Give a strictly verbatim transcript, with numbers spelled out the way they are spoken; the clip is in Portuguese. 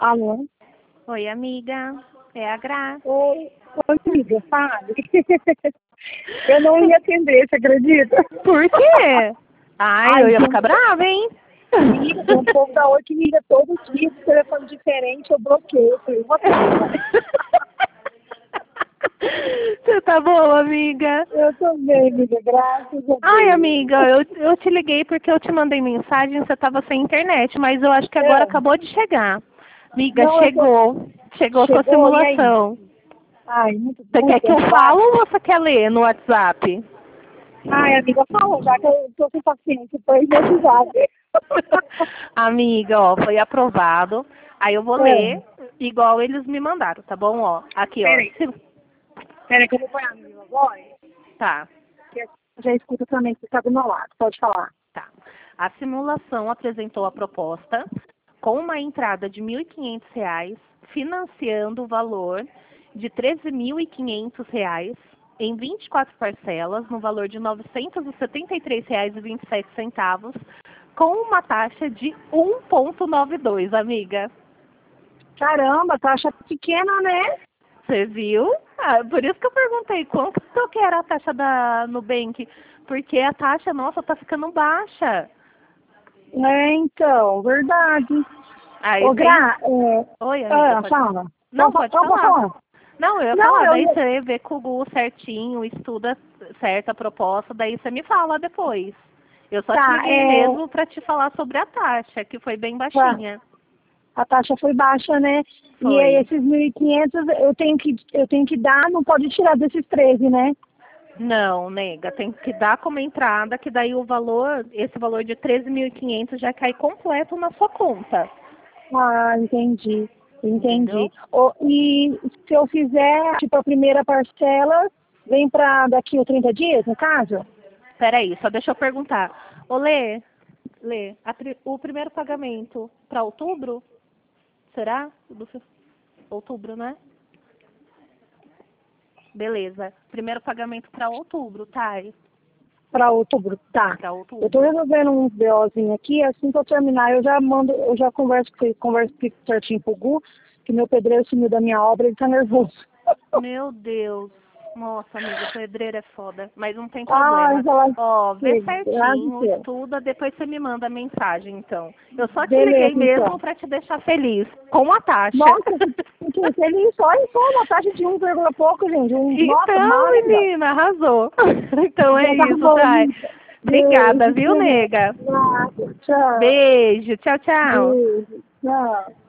Alô? Oi, amiga. É a Gra. Oi, oi, amiga, sabe? Eu não ia atender, você acredita? Por quê? Ai, eu ia tem ficar brava, hein? amiga, tem um povo da Oi que me liga todo dia, com telefone diferente, eu bloqueio. Eu falei, vou atender. Você tá boa, amiga? Eu também, amiga, graças a Deus. Ai, amiga, eu, eu te liguei porque eu te mandei mensagem, você tava sem internet, mas eu acho que agora É. acabou de chegar. Amiga, Não, eu tô... chegou. Chegou a sua Chegou, e aí? simulação. Ai, muito, Você quer muito que eu cansado. falo ou você quer ler no WhatsApp? Ai, amiga, fala, já que eu tô sem paciência, foi meu WhatsApp. Amiga, ó, foi aprovado. Aí eu vou É. ler igual eles me mandaram, tá bom? Ó, aqui, ó. Peraí, peraí que eu vou pôr a minha voz, Tá, que eu já escuta também, que tá do meu lado, pode falar. tá. A simulação apresentou a proposta com uma entrada de mil e quinhentos reais, financiando o valor de treze mil e quinhentos reais em vinte e quatro parcelas, no valor de novecentos e setenta e três reais e vinte e sete centavos, com uma taxa de um vírgula noventa e dois, amiga. Caramba, taxa pequena, né? Você viu? Ah, por isso que eu perguntei quanto que era a taxa da Nubank, porque a taxa nossa tá ficando baixa. É, então, verdade. Aí Ô, vocês... Gra, é... Oi, amiga, Ah, pode... fala. Não, Pode, pode pode falar. falar. Não, eu ia Não, falar, eu daí ia... você vê com o Google certinho, estuda certa a proposta, daí você me fala depois. Eu só te Tá, liguei é... mesmo para te falar sobre a taxa, que foi bem Tá, baixinha. a taxa foi baixa, né? E aí Foi. esses mil e quinhentos eu tenho que eu tenho que dar, não pode tirar desses treze, né? Não, nega, tem que dar como entrada, que daí o valor, esse valor de treze mil e quinhentos já cai completo na sua conta. Ah, entendi. Entendi. Entendeu? Ô, e se eu fizer, tipo, a primeira parcela, vem pra daqui a trinta dias, no caso? Peraí, só deixa eu perguntar. Ô, Lê, Lê, a pri- o primeiro pagamento para outubro? Será? Do fe- outubro, né? Beleza. Primeiro pagamento para outubro, Thay. Para outubro, tá. Para Eu tô outubro. resolvendo uns BOzinhos aqui, assim que eu terminar, eu já mando, eu já converso, com- converso certinho com o Gu, que meu pedreiro sumiu da minha obra, ele tá nervoso. Meu Deus. Nossa, amiga, pedreiro é foda. Mas não tem Ai, problema. ela Ó, vê graças a certinho, Deus. estuda, depois você me manda a mensagem, então. Eu só te liguei Beleza, mesmo então. para te deixar feliz. Com a taxa. Nossa, fiquei feliz só em só uma taxa de um vírgula pouco, gente. Um, nossa, Então, maravilhoso. menina, arrasou. Então é Já tá isso, Thay. bom. Obrigada, Beijo, viu, nega? tchau. Tchau. Beijo. Tchau, tchau. Beijo, tchau.